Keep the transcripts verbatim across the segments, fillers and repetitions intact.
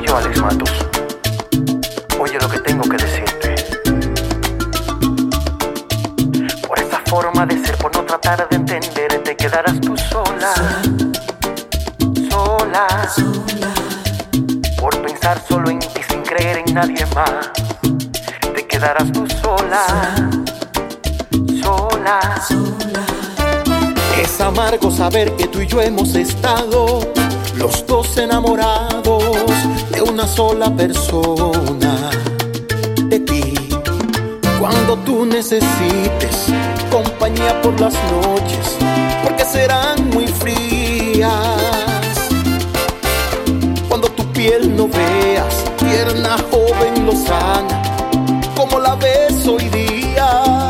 yo, Alex Matos. Oye lo que tengo que decirte. Por esta forma de ser, por no tratar de entender, te quedarás tú sola, sola, sola. Por pensar solo en ti sin creer en nadie más, te quedarás tú sola, sola, sola. Es amargo saber que tú y yo hemos estado los dos enamorados de una sola persona, de ti. Cuando tú necesites compañía por las noches, porque serán muy frías. Cuando tu piel no veas, tierna, joven, lozana, como la ves hoy día.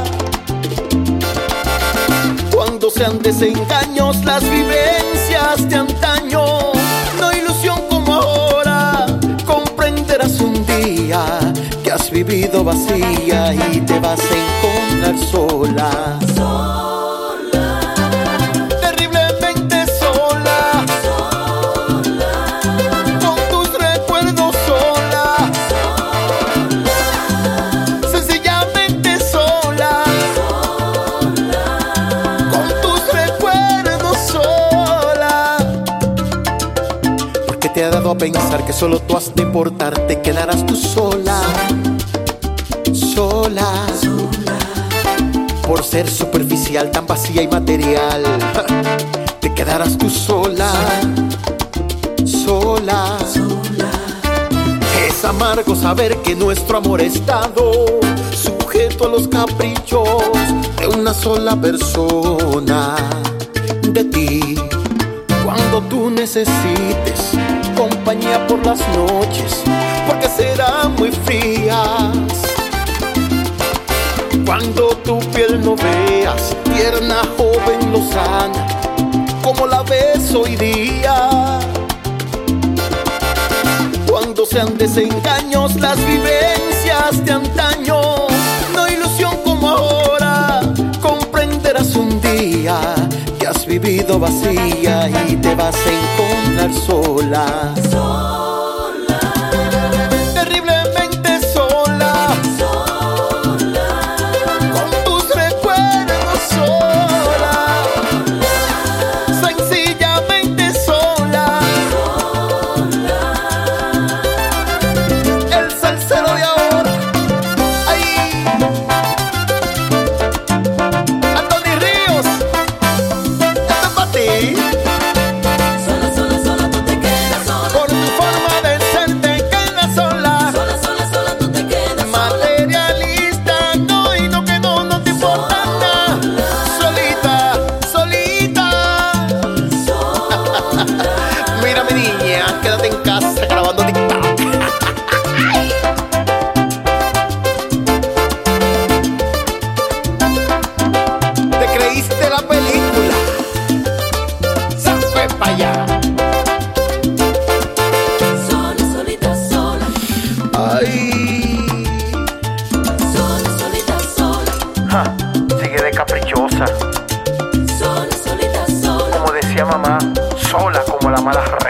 Cuando sean desengaños las vivencias de antaño, no ilusión como ahora, comprenderás un día que has vivido vacía y te vas a encontrar sola, sola, terriblemente sola, sola, con tus recuerdos sola, sola, sencillamente sola, sola, con tus recuerdos sola. Porque te ha dado a pensar que solo tú has de importar, te quedarás tú sola, sola, sola, por ser superficial, tan vacía y material. Te quedarás tú sola, sola, sola. Es amargo saber que nuestro amor ha estado sujeto a los caprichos de una sola persona, de ti. Cuando tú necesites compañía por las noches, porque serán muy frías. Cuando tu piel no veas, tierna, joven, lozana, como la ves hoy día. Cuando sean desengaños las vivencias de antaño, no ilusión como ahora, comprenderás un día que has vivido vacía y te vas a encontrar sola, sola, terriblemente sola, sola, con tus recuerdos sola, sencillamente sola, sola. El salsero de ahora, ay, Anthony Ríos, esto es para ti. Sola, sola, sola, tú te quedas sola. Por tu forma de ser te quedas sola. Sola, sola, sola, tú te quedas sola. Materialista, no, y no que no, no te importa nada. Solita, solita. Sola. Mira mi niña, quédate en casa grabando TikTok. Te creíste la película. Se fue para allá. Sola, solita, sola. Ay. Sola, solita, sola. Ja, sigue de caprichosa. Sola, solita, sola. Como decía mamá, sola como la mala